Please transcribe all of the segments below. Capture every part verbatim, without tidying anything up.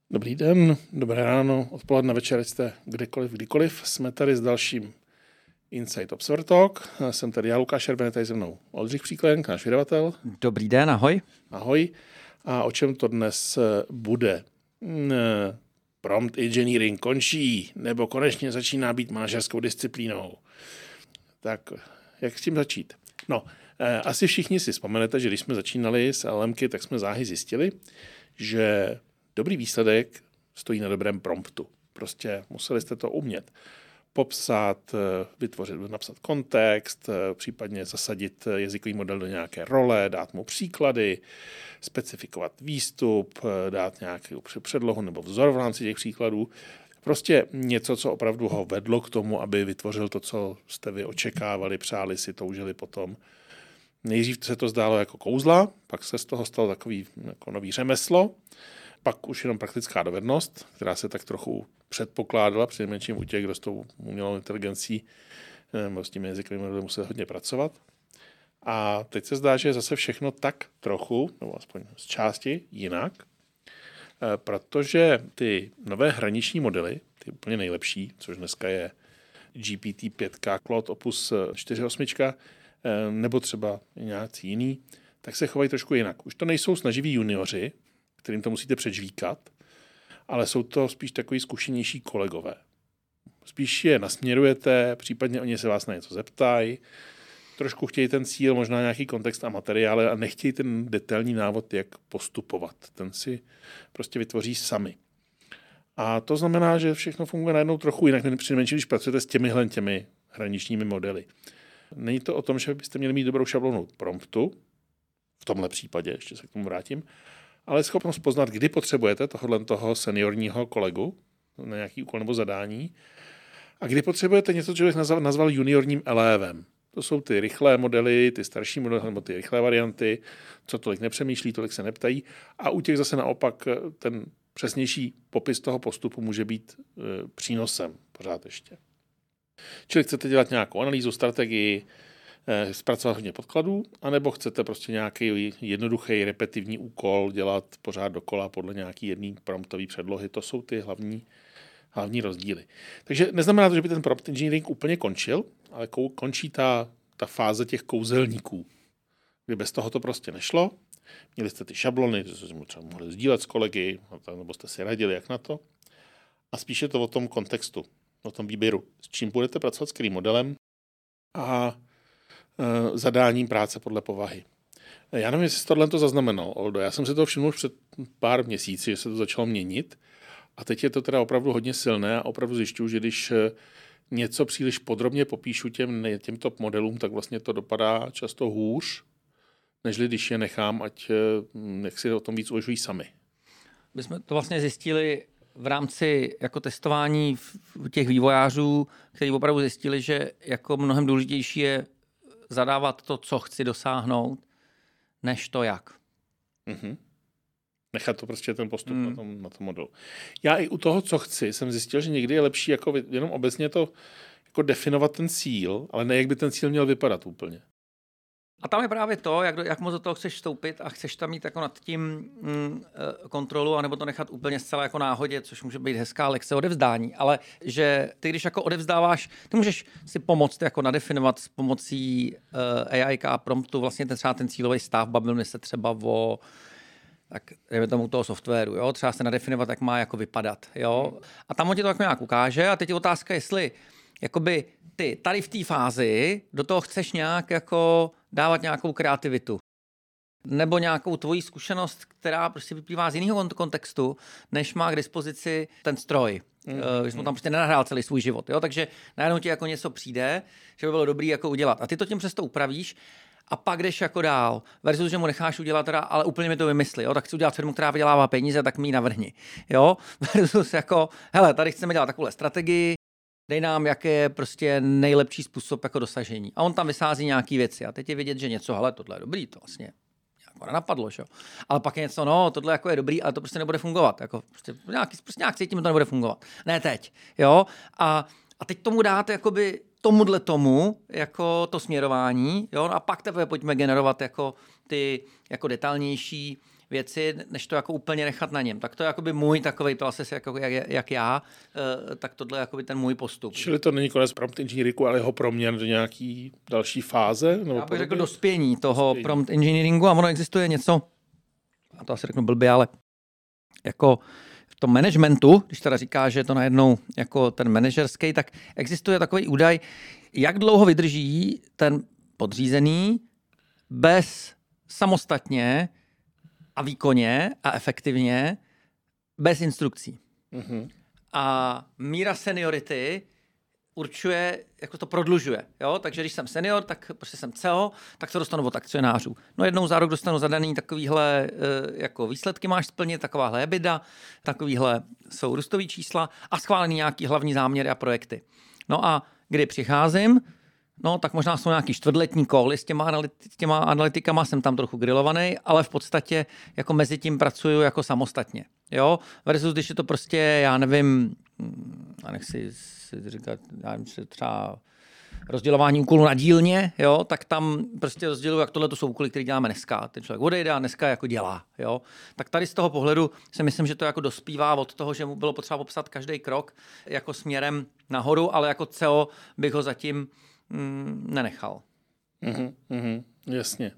Dobrý den, dobré ráno, odpoledne, večer, jste kdekoliv, kdykoliv. Jsme tady s dalším Inside Observer Talk. Jsem tady já, Lukáš Šerben, tady se mnou Oldřich Příklenk, náš vydavatel. Dobrý den, ahoj. Ahoj. A o čem to dnes bude? Prompt engineering končí, nebo konečně začíná být manažerskou disciplínou. Tak jak s tím začít? No, asi všichni si vzpomenete, že když jsme začínali s L M ky, tak jsme záhy zjistili, že dobrý výsledek stojí na dobrém promptu. Prostě museli jste to umět popsat, vytvořit, napsat kontext, případně zasadit jazykový model do nějaké role, dát mu příklady, specifikovat výstup, dát nějakou předlohu nebo vzor v rámci těch příkladů. Prostě něco, co opravdu ho vedlo k tomu, aby vytvořil to, co jste vy očekávali, přáli si, toužili potom. Nejdřív se to zdálo jako kouzla, pak se z toho stalo takový jako nový řemeslo, pak už jenom praktická dovednost, která se tak trochu předpokládala, přinejmenším u těch, kdo s tou umělou inteligencí nebo s tím jazykovým modelem musel hodně pracovat. A teď se zdá, že je zase všechno tak trochu, nebo aspoň z části jinak, protože ty nové hraniční modely, ty úplně nejlepší, což dneska je G P T pět, Claude Opus čtyři osm, nebo třeba nějaký jiný, tak se chovají trošku jinak. Už to nejsou snaživí junioři, kterým to musíte předžvíkat, ale jsou to spíš takový zkušenější kolegové. Spíš je nasměrujete, případně oni se vás na něco zeptají, trošku chtějí ten cíl, možná nějaký kontext a materiály a nechtějí ten detailní návod, jak postupovat. Ten si prostě vytvoří sami. A to znamená, že všechno funguje najednou trochu jinak, přinejmenším, když pracujete s těmihle těmi hraničními modely. Není to o tom, že byste měli mít dobrou šablonu promptu, v tomhle případě, ještě se k tomu vrátím, ale schopnost poznat, kdy potřebujete tohohle toho seniorního kolegu na nějaký úkol nebo zadání a kdy potřebujete něco, co bych nazval, nazval juniorním elevem. To jsou ty rychlé modely, ty starší modely nebo ty rychlé varianty, co tolik nepřemýšlí, tolik se neptají a u těch zase naopak ten přesnější popis toho postupu může být e, přínosem pořád ještě. Čili chcete dělat nějakou analýzu, strategii, zpracovat hodně podkladů, anebo chcete prostě nějaký jednoduchý repetitivní úkol dělat pořád dokola podle nějaký jedný promptový předlohy. To jsou ty hlavní, hlavní rozdíly. Takže neznamená to, že by ten prompt engineering úplně končil, ale končí ta, ta fáze těch kouzelníků, kdy bez toho to prostě nešlo. Měli jste ty šablony, to jste třeba mohli sdílet s kolegy, nebo jste si radili, jak na to. A spíše je to o tom kontextu, o tom výběru, s čím budete pracovat, s kterým modelem a e, zadáním práce podle povahy. Já nevím, jestli tohle to zaznamenal, Oldo. Já jsem si to všiml před pár měsíci, že se to začalo měnit a teď je to teda opravdu hodně silné a opravdu zjišťuju, že když něco příliš podrobně popíšu těm, těm top modelům, tak vlastně to dopadá často hůř, než když je nechám, ať jak si o tom víc uvažují sami. My jsme to vlastně zjistili v rámci jako testování těch vývojářů, kteří opravdu zjistili, že jako mnohem důležitější je zadávat to, co chci dosáhnout, než to jak. Mm-hmm. Nechat to prostě ten postup mm. na tom, na tom modelu. Já i u toho, co chci, jsem zjistil, že někdy je lepší jako jenom obecně to jako definovat ten cíl, ale ne jak by ten cíl měl vypadat úplně. A tam je právě to, jak, do, jak moc do toho chceš vstoupit a chceš tam mít jako nad tím mm, kontrolu, anebo to nechat úplně zcela jako náhodě, což může být hezká lekce odevzdání, ale že ty, když jako odevzdáváš, ty můžeš si pomoct jako nadefinovat s pomocí uh, A I a promptu vlastně ten, třeba ten cílový stav, bavíme se třeba o tak dejme tomu toho softwaru, jo, třeba se nadefinovat, jak má jako vypadat, jo, a tam on ti to jako nějak ukáže a teď je otázka, jestli jakoby ty tady v té fázi do toho chceš nějak jako dávat nějakou kreativitu. Nebo nějakou tvoji zkušenost, která prostě vyplývá z jiného kontextu, než má k dispozici ten stroj. Mm. Když mu tam prostě nenahrál celý svůj život. Jo? Takže najednou ti jako něco přijde, že by bylo dobrý jako udělat. A ty to tím přesto upravíš a pak jdeš jako dál. Versus, že mu necháš udělat teda, ale úplně mi to vymyslí. Jo? Tak chci udělat firmu, která vydělává peníze, tak mi ji navrhni. Jo? Versus jako, hele, tady chceme dělat takovou strategii, dej nám, jaký je prostě nejlepší způsob jako dosažení. A on tam vysází nějaký věci. A teď je vidět, že něco, hele, tohle je dobrý, to vlastně jako nenapadlo, že? Ale pak je něco, no, tohle jako je dobrý, ale to prostě nebude fungovat. Jako prostě nějak, prostě nějak cítím, to nebude fungovat. Ne teď, jo? A, a teď tomu dáte jakoby tomuhle tomu, jako to směrování, jo? A pak teprve pojďme generovat jako ty jako detailnější věci, než to jako úplně nechat na něm. Tak to je jakoby můj takovej, ptal se jako, jak, jak já, tak tohle je jakoby ten můj postup. Čili to není konec prompt engineeringu, ale jeho proměn do nějaký další fáze? Nebo já bych podobně? řekl dospění toho Dospění. prompt engineeringu a ono existuje něco, a to asi řeknu blbě, ale jako v tom managementu, když teda říká, že je to najednou jako ten manažerský, tak existuje takový údaj, jak dlouho vydrží ten podřízený bez samostatně a výkonně a efektivně bez instrukcí. Mm-hmm. A míra seniority určuje, jako to prodlužuje. Jo? Takže když jsem senior, tak prostě jsem C E O, tak to dostanu od akcionářů. No jednou za rok dostanu zadaný takovýhle jako výsledky máš splnit, takováhle EBITDA, takovýhle jsou růstový čísla a schválený nějaký hlavní záměry a projekty. No a kdy přicházím, no tak možná jsou nějaký čtvrtletní koly s těma, analyt- s těma analytikama, jsem tam trochu grilovaný, ale v podstatě jako mezi tím pracuju jako samostatně. Jo? Versus když je to prostě, já nevím, a nechci si říkat, já nevím, třeba rozdělování úkolů na dílně, jo, tak tam prostě rozděluju, jak tohle to jsou úkoly, které děláme dneska. Ten člověk odejde a dneska jako dělá. Jo. Tak tady z toho pohledu si myslím, že to jako dospívá od toho, že mu bylo potřeba popsat každý krok jako směrem nahoru, ale jako C E O bych ho zatím mm, nenechal. Mm-hmm, mm-hmm, jasně.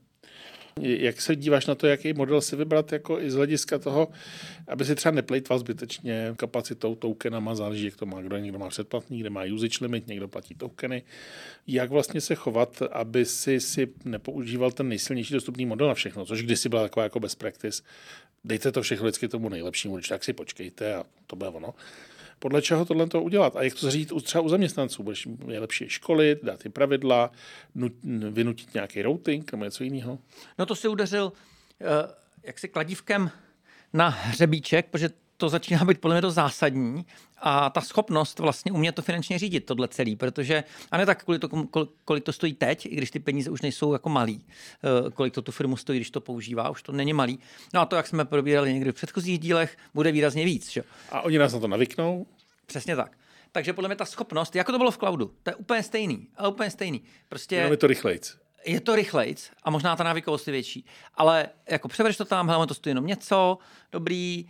Jak se díváš na to, jaký model si vybrat jako i z hlediska toho, aby si třeba neplejtval zbytečně kapacitou, tokenama, záleží, jak to má kdo, někdo má předplatný, kde má usage limit, někdo platí tokeny. Jak vlastně se chovat, aby si, si nepoužíval ten nejsilnější dostupný model na všechno, což kdysi byla taková jako best practice. Dejte to všechno vždycky tomu nejlepšímu, když tak si počkejte a to bude ono. Podle čeho tohle to udělat? A jak to zařídit třeba u zaměstnanců? Budeš je lepší školit, dát jim pravidla, nut, vynutit nějaký routing nebo něco jiného? No to si udeřil uh, jaksi kladívkem na hřebíček, protože to začíná být podle mě to zásadní a ta schopnost vlastně umět to finančně řídit, tohle celý, protože, a ne tak, kolik to, kolik to stojí teď, i když ty peníze už nejsou jako malý, kolik to tu firmu stojí, když to používá, už to není malý. No a to, jak jsme probírali někdy v předchozích dílech, bude výrazně víc. Že? A oni nás na to navyknou? Přesně tak. Takže podle mě ta schopnost, jako to bylo v cloudu, to je úplně stejný, ale úplně stejný. Prostě jenom je to rychlejc. Je to rychlejc a možná ta návykovost je větší, ale jako převedeš to tam, hlavně to stojí jenom něco, dobrý,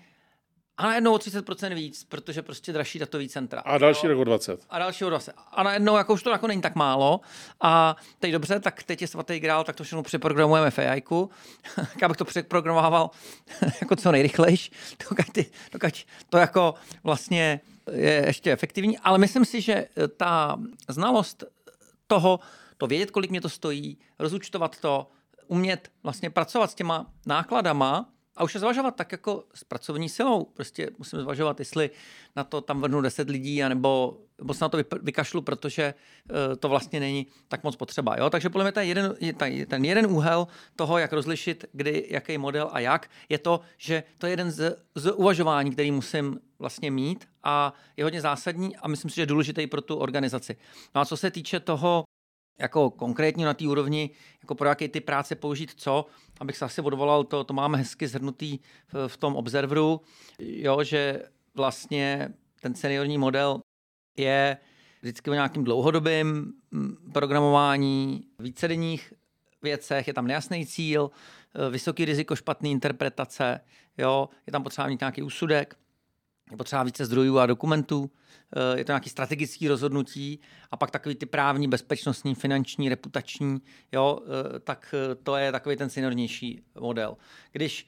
a najednou o třicet procent víc, protože prostě dražší datový centra. A další rok o dvacet. A další o dvacet. A najednou jako už to jako není tak málo. A teď dobře, tak teď je svatý grál, tak to všechno přeprogramujeme v A I ku. Já bych to přeprogramoval jako co nejrychlejš, dokud, dokud to jako vlastně je ještě efektivní. Ale myslím si, že ta znalost toho, to vědět, kolik mě to stojí, rozúčtovat to, umět vlastně pracovat s těma nákladama, a už je zvažovat tak jako s pracovní silou. Prostě musím zvažovat, jestli na to tam vrhnu deset lidí, anebo, nebo se na to vykašlu, protože uh, to vlastně není tak moc potřeba. Jo? Takže podle mě ten jeden, ten jeden úhel toho, jak rozlišit, kdy, jaký model a jak, je to, že to je jeden z, z uvažování, který musím vlastně mít a je hodně zásadní a myslím si, že je důležitý pro tu organizaci. No a co se týče toho, jako konkrétně na té úrovni, jako pro jaký ty práce použít co, abych se asi odvolal, to, to máme hezky zhrnutý v, v tom Observeru, jo, že vlastně ten seniorní model je vždycky o nějakým dlouhodobým programování, vícedenních věcech, je tam nejasný cíl, vysoký riziko špatné interpretace, jo, je tam potřeba mít nějaký úsudek, je potřeba více zdrojů a dokumentů, je to nějaké strategické rozhodnutí a pak takový ty právní, bezpečnostní, finanční, reputační, jo, tak to je takový ten seniornější model. Když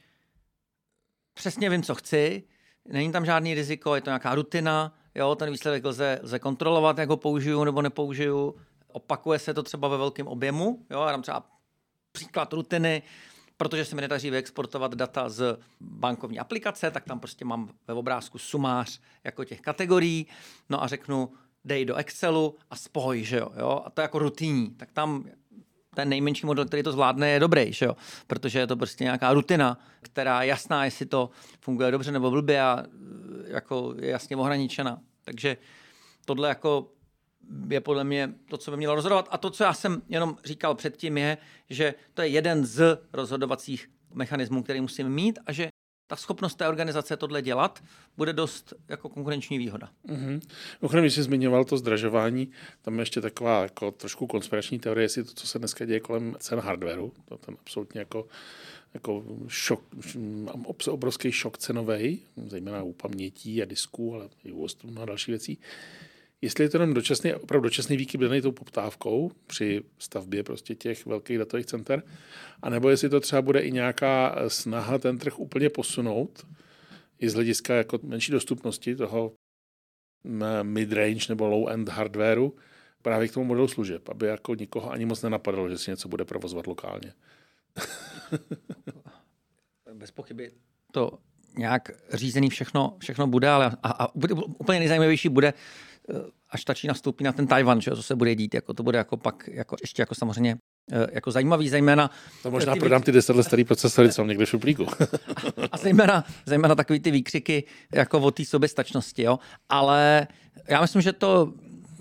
přesně vím, co chci, není tam žádný riziko, je to nějaká rutina, jo, ten výsledek lze, lze kontrolovat, jak ho použiju nebo nepoužiju, opakuje se to třeba ve velkém objemu, jo, já dám třeba příklad rutiny, protože se mi nedaří vyexportovat data z bankovní aplikace, tak tam prostě mám ve obrázku sumář jako těch kategorií, no a řeknu, dej do Excelu a spoj, že jo, jo? A to je jako rutinní, tak tam ten nejmenší model, který to zvládne, je dobrý, že jo, protože je to prostě nějaká rutina, která je jasná, jestli to funguje dobře nebo blbě a jako je jasně ohraničena. Takže tohle jako je podle mě to, co by mělo rozhodovat. A to, co já jsem jenom říkal předtím, je, že to je jeden z rozhodovacích mechanismů, který musím mít a že ta schopnost té organizace tohle dělat bude dost jako konkurenční výhoda. Mm-hmm. Ochrém, když jsi zmiňoval to zdražování, tam je ještě taková jako trošku konspirační teorie, jestli to, co se dneska děje kolem cen hardwareu, to ten absolutně jako, jako šok, obrovský šok cenovej, zejména u pamětí a disků, ale i u ostru a další věcí. Jestli je to jenom dočasný, opravdu dočasný výkyp daný tou poptávkou při stavbě prostě těch velkých datových center, anebo jestli to třeba bude i nějaká snaha ten trh úplně posunout i z hlediska jako menší dostupnosti toho mid-range nebo low-end hardwareu právě k tomu modelu služeb, aby jako nikoho ani moc nenapadalo, že si něco bude provozovat lokálně. Bez pochyby to nějak řízený všechno, všechno bude, ale a, a bude, úplně nejzajímavější bude, až ta Čína vstoupí na ten Tajvan, že, co se bude dít, jako to bude jako pak jako ještě jako samozřejmě jako zajímavý, zejména... To možná ty prodám ty deset let starý procesory, co mám někde v šuplíku. a, a zejména, zejména takový ty výkřiky jako o té soběstačnosti, jo. Ale já myslím, že to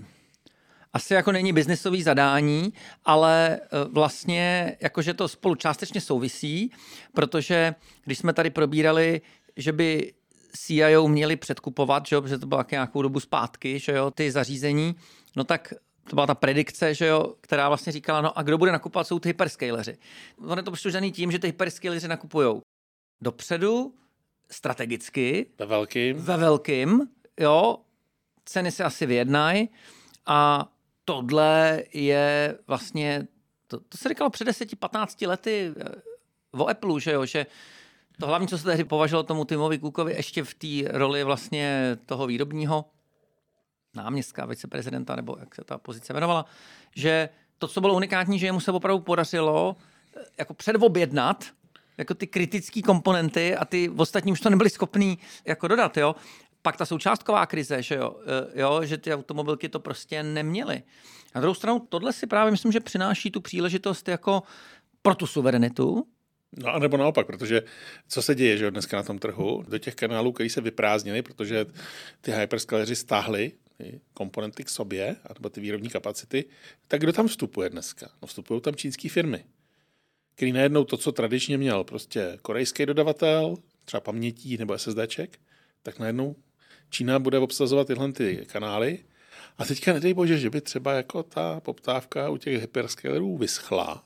asi jako není biznisový zadání, ale vlastně jakože to spolu částečně souvisí, protože když jsme tady probírali, že by C I O měli předkupovat, že jo, protože to bylo nějakou dobu zpátky, že jo, ty zařízení, no tak to byla ta predikce, že jo, která vlastně říkala, no a kdo bude nakupovat, jsou ty hyperscaleři. On je to prostě daný tím, že ty hyperscaleři nakupujou dopředu, strategicky, ve velkým, ve velkým, jo, ceny se asi vyjednají a tohle je vlastně, to, to se říkalo před deseti patnácti lety o Apple, že jo, že to hlavní, co se tehdy považovalo tomu Timovi Cookovi ještě v té roli vlastně toho výrobního náměstka, viceprezidenta, nebo jak se ta pozice jmenovala, že to, co bylo unikátní, že jemu se opravdu podařilo jako předobjednat jako ty kritické komponenty a ty ostatní už to nebyli schopní jako dodat, jo. Pak ta součástková krize, že jo, jo, že ty automobilky to prostě neměly. Na druhou stranu tohle si právě myslím, že přináší tu příležitost jako pro tu suverenitu. No a nebo naopak, protože co se děje, že dneska na tom trhu, do těch kanálů, který se vyprázdnili, protože ty hyperscaleři stáhli ty komponenty k sobě, nebo ty výrobní kapacity, tak kdo tam vstupuje dneska? No vstupují tam čínské firmy, který najednou to, co tradičně měl prostě korejský dodavatel, třeba pamětí nebo SSDček, tak najednou Čína bude obsazovat tyhle ty kanály a teďka nedej bože, že by třeba jako ta poptávka u těch hyperscalerů vyschla.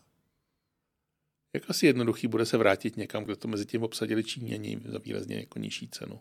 Jak asi jednoduchý bude se vrátit někam, kde to mezi tím obsadili Číňani za výrazně jako nižší cenu?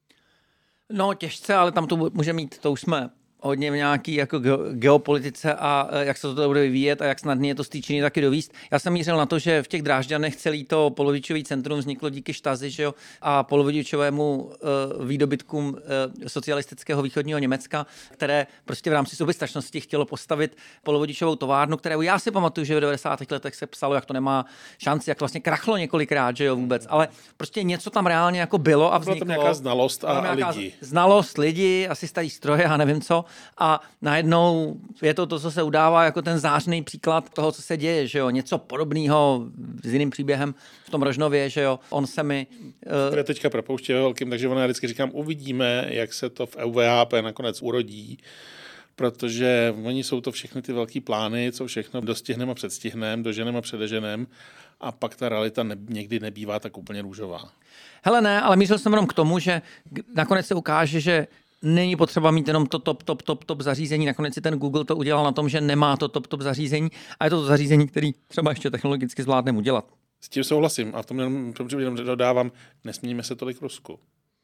No těžce, ale tam to může mít, to už jsme hodně v nějaký jako geopolitice a jak se to bude vyvíjet a jak snadně je to z té Číny taky dovíst. Já jsem mířil na to, že v těch Drážďanech celý to polovodičový centrum vzniklo díky Štazi, že jo, a polovodičovému uh, výdobytkům uh, socialistického východního Německa, které prostě v rámci soběstačnosti chtělo postavit polovodičovou továrnu, kterou já si pamatuju, že v devadesátých letech se psalo, jak to nemá šanci, jak vlastně krachlo několikrát, že jo, vůbec, ale prostě něco tam reálně jako bylo a vzniklo. Byla tam nějaká znalost a, a lidi. Znalost lidi, asi starý stroje a nevím co. A najednou je to to, co se udává jako ten zářný příklad toho, co se děje, že jo, něco podobného s jiným příběhem v tom Rožnově, že jo, on se mi... Uh... Které teďka propouští ve velkým, takže ona vždycky říkám, uvidíme, jak se to v U V H P nakonec urodí, protože oni jsou to všechny ty velký plány, co všechno dostihneme a předstihneme, doženeme a předeženeme a pak ta realita ne, někdy nebývá tak úplně růžová. Hele ne, ale mířil jsem jenom k tomu, že nakonec se ukáže, že není potřeba mít jenom to top, top, top, top zařízení. Nakonec si ten Google to udělal na tom, že nemá to top, top zařízení a je to, to zařízení, který třeba ještě technologicky zvládneme udělat. S tím souhlasím a v tom jenom, jenom dodávám, nesmějme se tolik Rusku.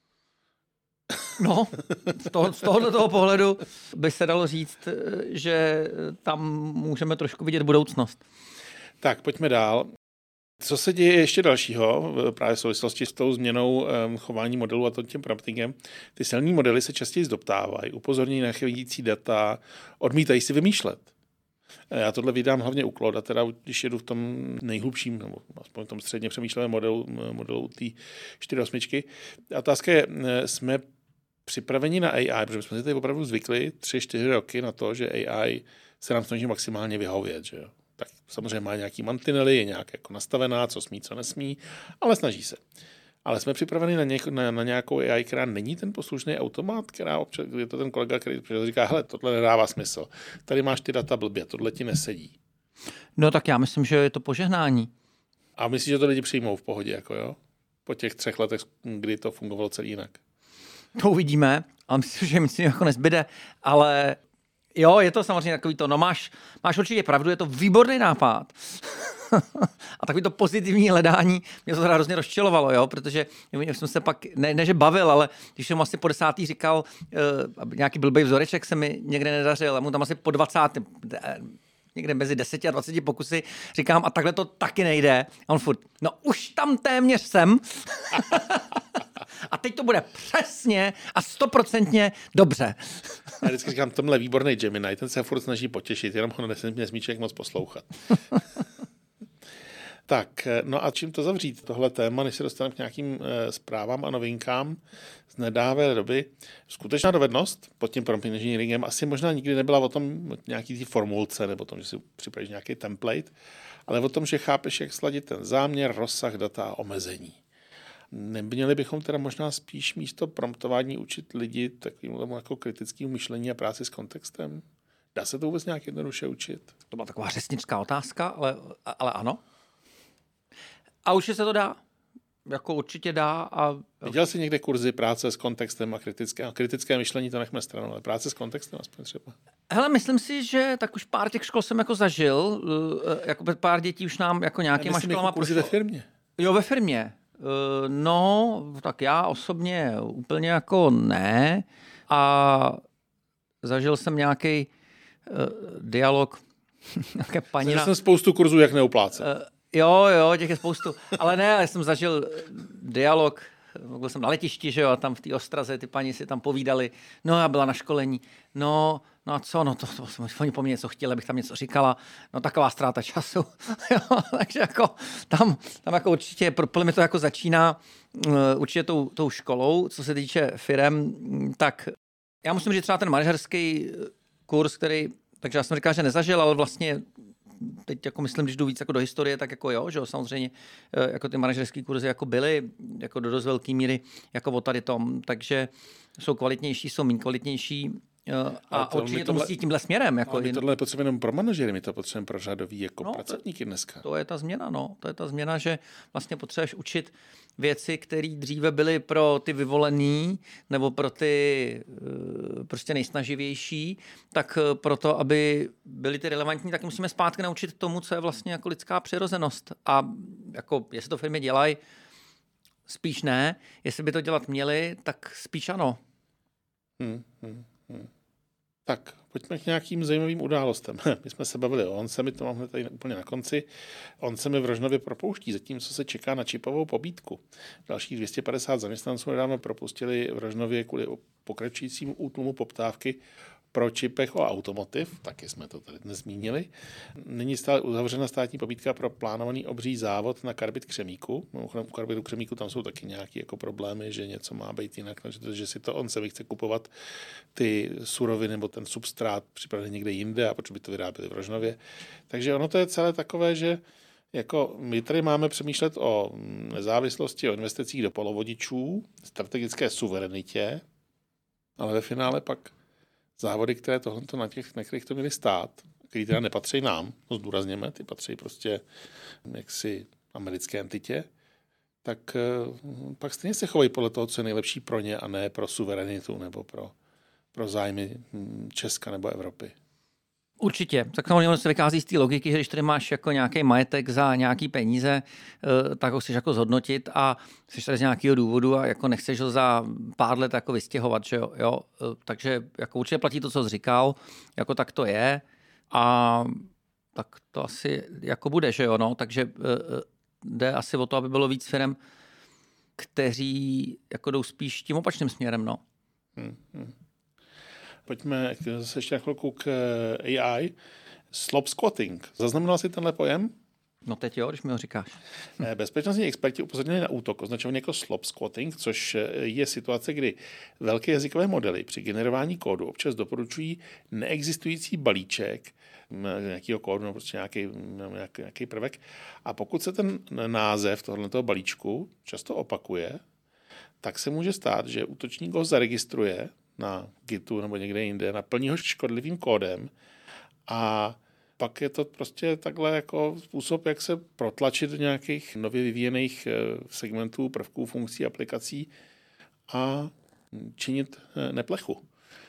No, z, toho, z tohohle toho pohledu by se dalo říct, že tam můžeme trošku vidět budoucnost. Tak, pojďme dál. Co se děje ještě dalšího, právě v souvislosti s tou změnou chování modelu a tím promptingem? Ty silní modely se častěji zdoptávají, upozorní na chybějící data, odmítají si vymýšlet. Já tohle vydám hlavně u Claude, teda když jedu v tom nejhlubším, nebo aspoň v tom středně přemýšlevém modelu, modelu té čtyři osm. A otázka je, jsme připraveni na A I, protože jsme si tady opravdu zvykli tři, čtyři roky na to, že A I se nám snaží maximálně vyhovět, že jo. Tak samozřejmě má nějaký mantinely, je nějak jako nastavená, co smí, co nesmí, ale snaží se. Ale jsme připraveni na, něk, na, na nějakou A I, která není ten poslušný automat, která občas, je to ten kolega, který říká, hele, tohle nedává smysl. Tady máš ty data blbě, tohle ti nesedí. No tak já myslím, že je to požehnání. A myslíš, že to lidi přijmou v pohodě, jako jo? po těch třech letech, kdy to fungovalo celý jinak? To uvidíme, ale myslím, že myslím, jako nezbyde, ale jo, je to samozřejmě takový to, no máš, máš určitě pravdu, je to výborný nápad. A takový to pozitivní hledání mě to teda hrozně rozčilovalo, jo, protože jsem se pak, ne, ne že bavil, ale když jsem asi po desátý říkal, uh, nějaký blbej vzoreček se mi někde nedařil, a mu tam asi po dvacátém někde mezi deseti a dvaceti pokusy říkám, a takhle to taky nejde. A on furt, no už tam téměř jsem. A teď to bude přesně a stoprocentně dobře. Já vždycky říkám, tomhle výborný Gemini, ten se furt snaží potěšit, jenom ho nesmí člověk moc poslouchat. Tak, no a čím to zavřít, tohle téma, než se dostaneme k nějakým e, zprávám a novinkám z nedávné doby. Skutečná dovednost pod tím prompt engineeringem asi možná nikdy nebyla o tom nějaký té formulce, nebo o tom, že si připravíš nějaký template, ale o tom, že chápeš, jak sladit ten záměr, rozsah, data a omezení. Neměli bychom teda možná spíš místo promptování učit lidi takovým tomu jako kritickému myšlení a práci s kontextem? Dá se to vůbec nějak jednoduše učit? To byla taková řečnická otázka, ale, ale ano. A už se to dá. Jako určitě dá. A... Viděl jsi někde kurzy práce s kontextem a kritické, a kritické myšlení, to nechme stranou, ale práce s kontextem aspoň třeba. Hele, myslím si, že tak už pár těch škol jsem jako zažil. Jako pár dětí už nám jako nějakýma školama... Jako kurzy ve firmě? Jo, ve firmě. No, tak já osobně úplně jako ne. A zažil jsem nějaký uh, dialog, nějaké paní... Zažil jsem spoustu kurzů, jak neuplácet. Uh, Jo, jo, těch je spoustu. Ale ne, já jsem zažil dialog, byl jsem na letišti, že jo, a tam v té Ostraze ty paní si tam povídali, no já byla na školení, no, no a co, no to, to, to oni po mně něco chtěli, abych tam něco říkala, no taková ztráta času. Jo, takže jako tam, tam jako určitě, pro mě to jako začíná uh, určitě tou, tou školou, co se týče firem, tak já musím říct třeba ten manažerský kurz, který, takže já jsem říkal, že nezažil, ale vlastně teď jako myslím, když jdu víc jako do historie, tak jako jo, že jo, samozřejmě jako ty manažerské kurzy jako byly jako do dost velké míry jako o tady tom, takže jsou kvalitnější, jsou méně kvalitnější a to, určitě to tohle, musí tímhle směrem. Jako my tohle nepotřebujeme jenom pro manažery, my to potřebujeme pro řadový jako no, pracovníky dneska. To je ta změna, no. To je ta změna, že vlastně potřebuješ učit věci, které dříve byly pro ty vyvolený nebo pro ty prostě nejsnaživější, tak proto, aby byly ty relevantní, tak musíme zpátky naučit tomu, co je vlastně jako lidská přirozenost. A jako, jestli to firmy dělají, spíš ne. Jestli by to dělat měli, tak spíš ano. Hmm, hmm. Hmm. Tak, pojďme k nějakým zajímavým událostem. My jsme se bavili o Onsemi, to máme tady úplně na konci. Onsemi v Rožnově propouští, zatímco se čeká na čipovou pobídku. Dalších dvě stě padesát zaměstnanců nedávno propustili v Rožnově kvůli pokračujícímu útlumu poptávky pro čipech o automotiv, taky jsme to tady dnes zmínili. Nyní stále uzavřena státní pobídka pro plánovaný obří závod na karbid křemíku. U karbidu křemíku tam jsou taky nějaké jako problémy, že něco má být jinak, že si to on se chce kupovat ty suroviny nebo ten substrát připravený někde jinde a proč by to vyráběli v Rožnově. Takže ono to je celé takové, že jako my tady máme přemýšlet o nezávislosti, o investicích do polovodičů, strategické suverenitě, ale ve finále pak závody, které tohle na těch, na kterých to měly stát, který teda nepatří nám, to zdůrazněme, ty patří prostě jaksi americké entitě, tak uh, pak stejně se chovají podle toho, co je nejlepší pro ně a ne pro suverenitu nebo pro, pro zájmy Česka nebo Evropy. Určitě. Tak samozřejmě se vychází z té logiky, že když tady máš jako nějaký majetek za nějaký peníze, tak ho chceš jako zhodnotit a jsi tady z nějakého důvodu a jako nechceš ho za pár let jako vystěhovat, že jo? jo? Takže jako určitě platí to, co jsi říkal, jako tak to je a tak to asi jako bude, že jo? No? Takže jde asi o to, aby bylo víc firem, kteří jako jdou spíš tím opačným směrem, no. Hmm, hmm. Pojďme zase ještě na chvilku k A I. Slob squatting. Zaznamenal jsi tenhle pojem? No teď jo, když mi ho říkáš. Bezpečnostní experti upozornili na útok označovaný jako slob squatting, což je situace, kdy velké jazykové modely při generování kódu občas doporučují neexistující balíček nějakého kódu nebo prostě nějaký, nějaký, nějaký prvek. A pokud se ten název tohoto balíčku často opakuje, tak se může stát, že útočník ho zaregistruje na Gitu nebo někde jinde, naplní ho škodlivým kódem a pak je to prostě takhle jako způsob, jak se protlačit do nějakých nově vyvíjených segmentů, prvků, funkcí, aplikací a činit neplechu.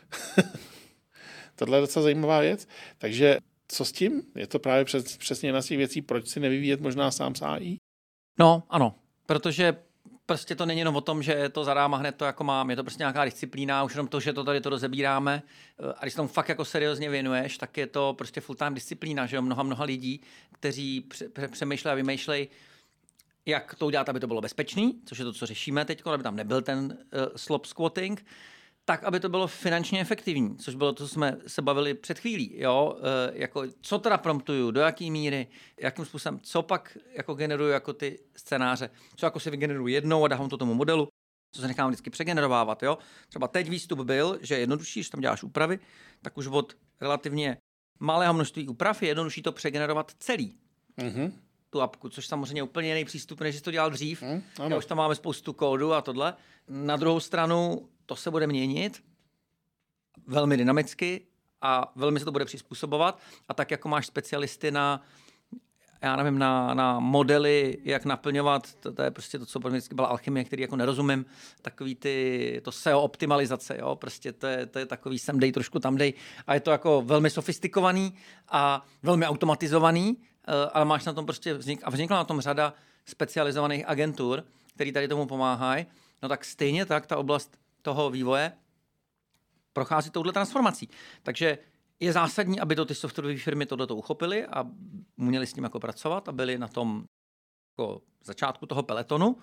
Tohle je docela zajímavá věc. Takže co s tím? Je to právě přes, přesně jedna z těch věcí, proč si nevyvíjet možná sám s á í? No, ano, protože prostě to není jenom o tom, že to zadám a hned to jako mám, je to prostě nějaká disciplína, už jenom to, že to tady to rozebíráme a když tomu fakt jako seriózně věnuješ, tak je to prostě full-time disciplína, že jo, mnoha, mnoha lidí, kteří přemýšlejí a vymýšlejí, jak to udělat, aby to bylo bezpečný, což je to, co řešíme teď, aby tam nebyl ten uh, slop squatting, tak, aby to bylo finančně efektivní, což bylo to, co jsme se bavili před chvílí, jo, e, jako co teda promptuju, do jaký míry, jakým způsobem, co pak jako generuju jako ty scénáře, co jako si vygeneruju jednou a dávám to tomu modelu, co se nechám vždycky přegenerovávat, jo. Třeba teď výstup byl, že je jednodušší, když tam děláš úpravy, tak už od relativně malého množství úprav je jednodušší to přegenerovat celý. Mm-hmm. Tu apku, což samozřejmě je úplně jiný přístup, než jsi to dělal dřív. Mm, ano. Už tam máme spoustu kódu a tohle. Na druhou stranu to se bude měnit velmi dynamicky a velmi se to bude přizpůsobovat. A tak, jako máš specialisty na, já nevím, na, na modely, jak naplňovat, to, to je prostě to, co pro mě vždycky byla alchymie, který jako nerozumím, takový ty, to S E O optimalizace, jo, prostě to je, to je takový sem dej, trošku tam dej. A je to jako velmi sofistikovaný a velmi automatizovaný, ale máš na tom prostě vznik, a vznikla na tom řada specializovaných agentur, který tady tomu pomáhají, no tak stejně tak ta oblast toho vývoje prochází touhle transformací. Takže je zásadní, aby to ty softwarové firmy tohleto uchopily a uměli s tím jako pracovat a byli na tom jako začátku toho peletonu.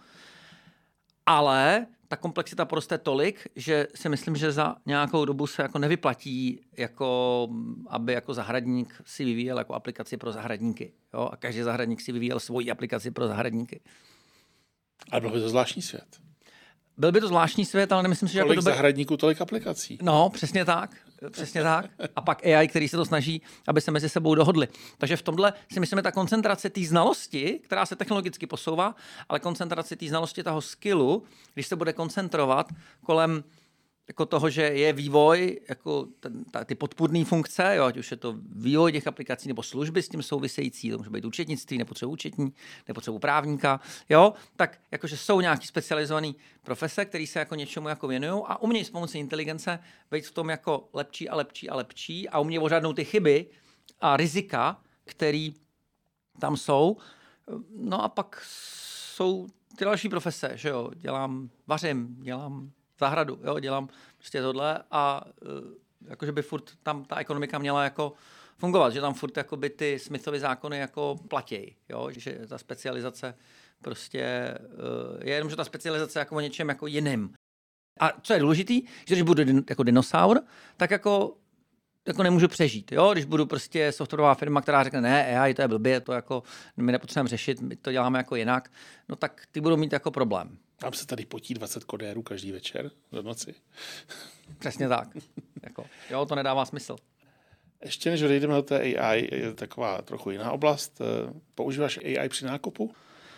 Ale ta komplexita poroste tolik, že si myslím, že za nějakou dobu se jako nevyplatí, jako, aby jako zahradník si vyvíjel jako aplikaci pro zahradníky. Jo? A každý zahradník si vyvíjel svoji aplikaci pro zahradníky. Ale byl by to zvláštní svět. Byl by to zvláštní svět, ale nemyslím si, že tolik jako dobe... zahradníků, tolik aplikací. No, přesně tak. Přesně tak. A pak A I, který se to snaží, aby se mezi sebou dohodli. Takže v tomhle si myslíme, ta koncentrace té znalosti, která se technologicky posouvá, ale koncentrace té znalosti toho skillu, když se bude koncentrovat kolem jako toho, že je vývoj, jako ten, ta, ty podpůrné funkce, jo, ať už je to vývoj těch aplikací nebo služby s tím související, to může být účetnictví, nepotřebuji účetní, nepotřebuji právníka, jo, tak jakože jsou nějaký specializované profese, které se jako něčemu jako věnují a umějí s pomocí inteligence být v tom jako lepší a lepší a lepší a umějí ožádnout ty chyby a rizika, které tam jsou. No a pak jsou ty další profese, že jo, dělám, vařím, dělám zahradu, jo, dělám prostě tohle a uh, jakože by furt tam ta ekonomika měla jako fungovat, že tam furt jakoby ty Smithovy zákony jako platějí, jo, že ta specializace prostě uh, je jenom, že ta specializace jako o něčem jako jiným. A co je důležitý, že když budu din, jako dinosaur, tak jako jako nemůžu přežít, jo, když budu prostě softwarová firma, která řekne, ne, A I, to je blbě, to jako my nepotřebujeme řešit, my to děláme jako jinak, no tak ty budou mít jako problém. Tam se tady potí dvacet kodérů každý večer do noci. Přesně tak. jako, jo, to nedává smysl. Ještě než odejdeme do té A I, je taková trochu jiná oblast. Používáš A I při nákupu?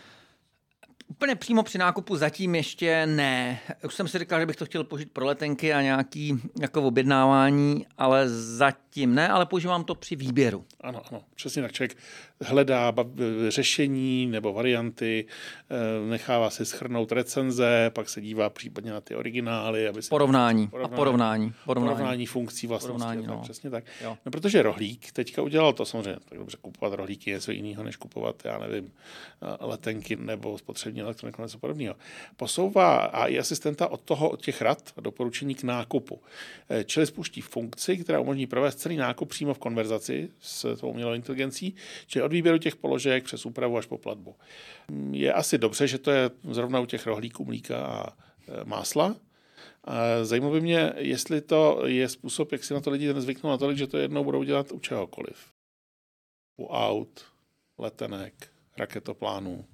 Úplně přímo při nákupu zatím ještě ne. Už jsem si říkal, že bych to chtěl použít pro letenky a nějaký jako objednávání, ale zatím ne, ale používám to při výběru. Ano, ano, přesně tak. Člověk hledá řešení nebo varianty, nechává si shrnout recenze, pak se dívá případně na ty originály. Aby se porovnání. porovnání. A porovnání. Porovnání, porovnání funkcí vlastností. Porovnání, no. Tak, přesně tak. Jo. No, protože Rohlík teďka udělal to samozřejmě. Tak dobře, kupovat rohlíky je něco jiného, než kupovat, já nevím, letenky nebo spotřební elektroniku, něco podobného. Posouvá A I asistenta od toho, od těch rad a doporučení k nákupu. Čili spouští funkci, která umožní provést celý nákup přímo v konverzaci s tou umělou inteligencí, čili od výběru těch položek přes úpravu až po platbu. Je asi dobře, že to je zrovna u těch rohlíků, mlíka a másla. Zajímavé mě, jestli to je způsob, jak si na to lidi zvyknou natolik, že to jednou budou dělat u čehokoliv. U aut, letenek, raketoplánů.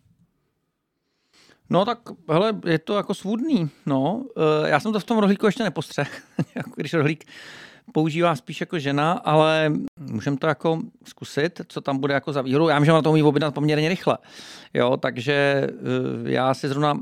No tak, hele, je to jako svůdný, no. Já jsem to v tom rohlíku ještě nepostřehl, když rohlík používá spíš jako žena, ale můžeme to jako zkusit, co tam bude jako za výhodu. Já můžu na to umí objednat poměrně rychle, jo, takže já si zrovna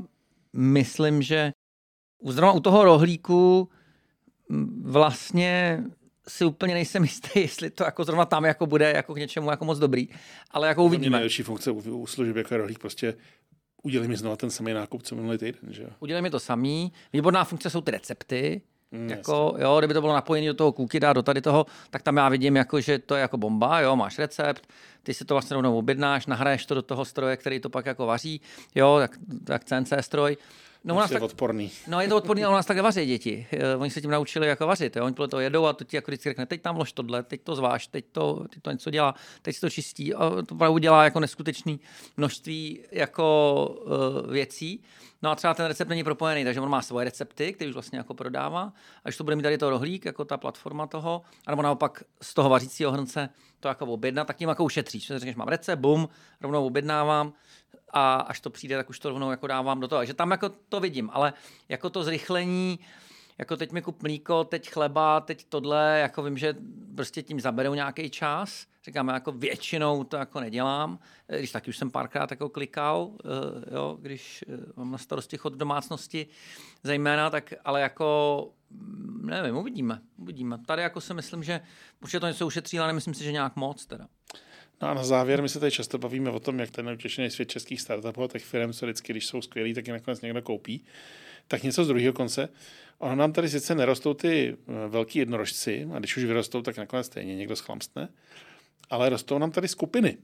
myslím, že zrovna u toho rohlíku vlastně si úplně nejsem jistý, jestli to jako zrovna tam jako bude jako k něčemu jako moc dobrý, ale jako uvidíme. Nejlepší funkce u, u služeb jako rohlík, prostě udělej mi znovu ten samý nákup, co minulý týden, že jo? Udělej mi to samý. Výborná funkce jsou ty recepty. Mm, jako, jo, kdyby to bylo napojené do toho Cookida, do tady toho, tak tam já vidím, jako, že to je jako bomba, jo, máš recept, ty si to vlastně rovnou objednáš, nahraješ to do toho stroje, který to pak jako vaří, jo, tak, tak C N C stroj. No, u nás tak, odporný. No je to odporný, ale u nás takhle vaří děti. Oni se tím naučili jako vařit. Jo? Oni podle toho jedou a to ti jako vždycky řekne, teď tam vlož tohle, teď to zváž, teď to, teď to něco dělá, teď si to čistí. A to opravdu dělá jako neskutečné množství jako uh, věcí. No a třeba ten recept není propojený, takže on má svoje recepty, které už vlastně jako prodává. A když to bude mít tady to rohlík, jako ta platforma toho, anebo naopak z toho vařícího hrnce to jako objednat, tak tím jako ušetříš. Že řekneš, mám recept, bum, rovnou objednávám. A až to přijde, tak už to rovnou jako dávám do toho. Takže tam jako to vidím, ale jako to zrychlení, jako teď mi kup mlíko, teď chleba, teď tohle, jako vím, že prostě tím zaberou nějaký čas. Říkám, jako většinou to jako nedělám, když taky už jsem párkrát jako klikal, jo, když mám na starosti chod domácnosti zejména, tak ale jako nevím, uvidíme, uvidíme. Tady jako si myslím, že určitě to něco ušetří, ale nemyslím si, že nějak moc teda. No a na závěr, my se tady často bavíme o tom, jak ten neutěšený svět českých startupů a těch firm, co vždycky, když jsou skvělí, tak je nakonec někdo koupí. Tak něco z druhého konce. Ono nám tady sice nerostou ty velký jednorožci, a když už vyrostou, tak nakonec stejně někdo schlamstne, ale rostou nám tady skupiny.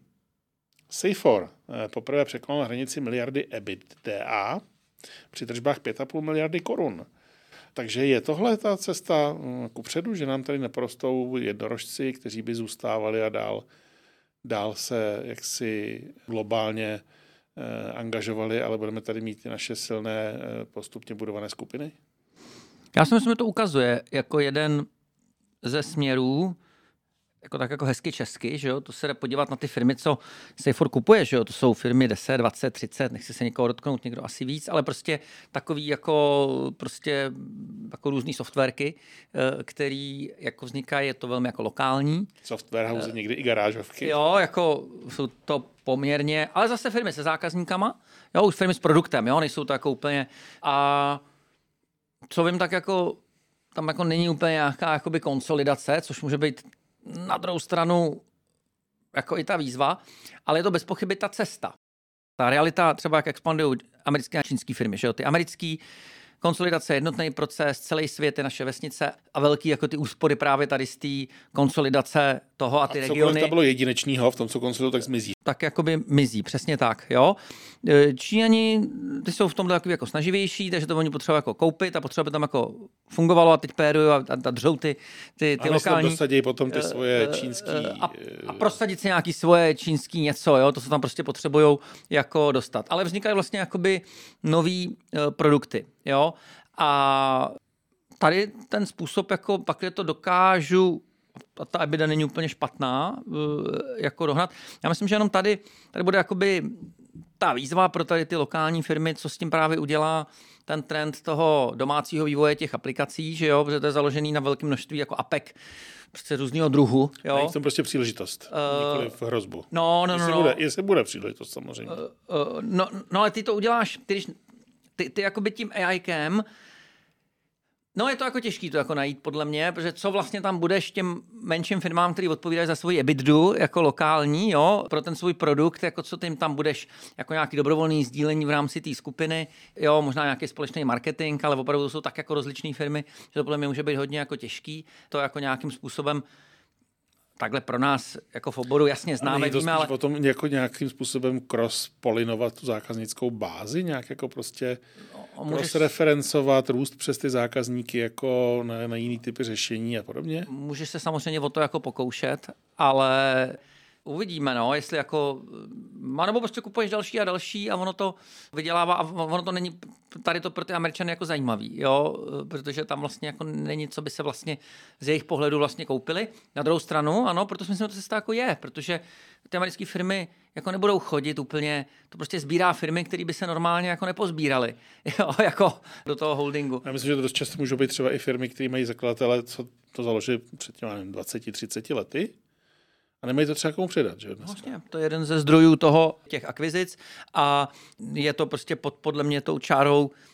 Seifor poprvé překonal hranici miliardy EBITDA při tržbách pět a půl miliardy korun. Takže je tohle ta cesta kupředu, že nám tady neporostou jednorožci, kteří by zůstávali a dál dál se jaksi globálně eh, angažovali, ale budeme tady mít naše silné eh, postupně budované skupiny? Já si myslím, že to ukazuje jako jeden ze směrů, jako tak jako hezky česky, že jo, to se jde podívat na ty firmy, co Seifor kupuje, že jo, to jsou firmy deset, dvacet, třicet, nechci se někoho dotknout, někdo asi víc, ale prostě takový jako prostě jako různý softwarky, který jako vznikají, je to velmi jako lokální. Software house, uh, někdy i garážovky. Jo, jako jsou to poměrně, ale zase firmy se zákazníkama, jo, už firmy s produktem, jo, nejsou to jako úplně, a co vím, tak jako tam jako není úplně nějaká jakoby konsolidace, což může být na druhou stranu jako i ta výzva, ale je to bez pochyby ta cesta. Ta realita, třeba jak expandují americké a čínské firmy, že jo? Ty americké konsolidace, jednotný proces, celý svět je naše vesnice a velký jako ty úspory právě tady z té konsolidace toho a ty a regiony. A to bylo jedinečného v tom, co konsolidují, tak zmizí. Tak jakoby mizí, přesně tak, jo. Číňani, ty jsou v tomhle jako snaživější, takže to oni potřebují jako koupit a potřebují tam jako fungovalo a teď pérují a, a, a držou ty, ty, ty a lokální. A dosadí potom ty svoje čínský... A, a prosadit si nějaký svoje čínský něco, jo, to se tam prostě potřebujou jako dostat. Ale vznikají vlastně jakoby nový uh, produkty, jo. A tady ten způsob, jako pak je to dokážu, a ta EBITDA není úplně špatná, jako dohnat. Já myslím, že jenom tady, tady bude jakoby ta výzva pro tady ty lokální firmy, co s tím právě udělá ten trend toho domácího vývoje těch aplikací, že jo, protože to je založený na velkém množství jako apek, prostě různýho druhu. Jo. Je to prostě příležitost, uh, nikoliv hrozbu. No, no, no. Jestli, no. Bude, jestli bude příležitost, samozřejmě. Uh, uh, no, no, ale ty to uděláš, ty, když, ty, ty jakoby tím AIkem, no je to jako těžký to jako najít podle mě, protože co vlastně tam budeš těm menším firmám, který odpovídají za svoji EBITDu jako lokální, jo, pro ten svůj produkt, jako co tím tam budeš, jako nějaký dobrovolný sdílení v rámci té skupiny, jo, možná nějaký společný marketing, ale opravdu to jsou tak jako rozličné firmy, že to podle mě může být hodně jako těžký, to jako nějakým způsobem takhle pro nás jako v oboru jasně známe, víme, ale ale potom jako nějakým způsobem cross-polinovat tu zákaznickou bázi, nějak jako prostě no, cross-referencovat, růst přes ty zákazníky jako na, na jiný typy řešení a podobně. Můžeš se samozřejmě o to jako pokoušet, ale uvidíme, no, jestli jako, nebo prostě kupuješ další a další a ono to vydělává a ono to není tady to pro ty Američany jako zajímavý, jo, protože tam vlastně jako není, co by se vlastně z jejich pohledu vlastně koupili. Na druhou stranu, ano, proto si myslím, že to cesta jako je, protože ty americké firmy jako nebudou chodit úplně, to prostě sbírá firmy, které by se normálně jako nepozbíraly, jo, jako do toho holdingu. Já myslím, že to dost často můžou být třeba i firmy, které mají zakladatele, co to založili před těmi dvaceti třiceti lety. A nemají to třeba komu předat, že dneska. Vlastně, to je jeden ze zdrojů toho těch akvizic a je to prostě pod, podle mě tou čárou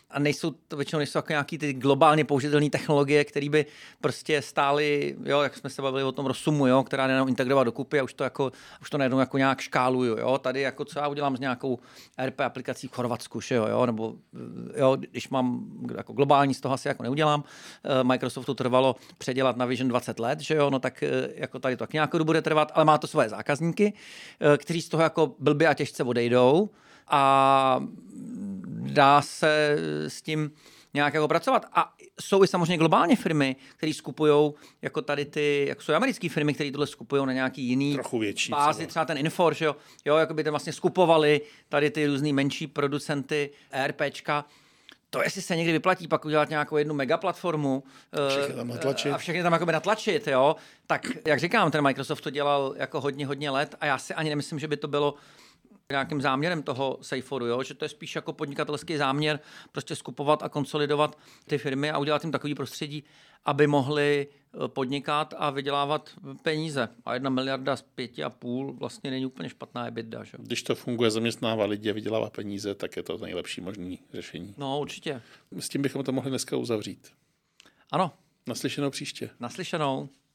a nejsou to většinou nejsou jako nějaký ty globálně použitelné technologie, které by prostě stály, jo, jak jsme se bavili o tom Rosumu, jo, která nejenom integrovat dokupy a už to jako už to najednou jako nějak škáluju, jo. Tady jako co já udělám s nějakou E R P aplikací v Chorvatsku, že jo, jo, nebo jo, když mám jako globální, z toho asi jako neudělám. Microsoftu trvalo předělat na Vision dvacet let, že jo, no tak jako tady to tak nějakou dobu bude trvat, ale má to svoje zákazníky, kteří z toho jako blbě a těžce odejdou a dá se s tím nějak jako pracovat. A jsou i samozřejmě globálně firmy, které skupují, jako tady ty, jako jsou americké firmy, které tohle skupují na nějaký jiný trochu větší bázi, třeba. třeba ten Infor, že jo, jo, jako by tam vlastně skupovali tady ty různý menší producenty ERPčka. To, jestli se někdy vyplatí pak udělat nějakou jednu megaplatformu všechny tam natlačit. a všechny tam jakoby natlačit, jo, tak jak říkám, ten Microsoft to dělal jako hodně, hodně let a já si ani nemyslím, že by to bylo nějakým záměrem toho Seiforu, jo? Že to je spíš jako podnikatelský záměr prostě skupovat a konsolidovat ty firmy a udělat jim takový prostředí, aby mohli podnikat a vydělávat peníze. A jedna miliarda z pěti a půl vlastně není úplně špatná EBITDA. Že? Když to funguje, zaměstnává lidi a vydělává peníze, tak je to nejlepší možný řešení. No, určitě. S tím bychom to mohli dneska uzavřít. Ano. Naslyšenou příště. Naslyšenou.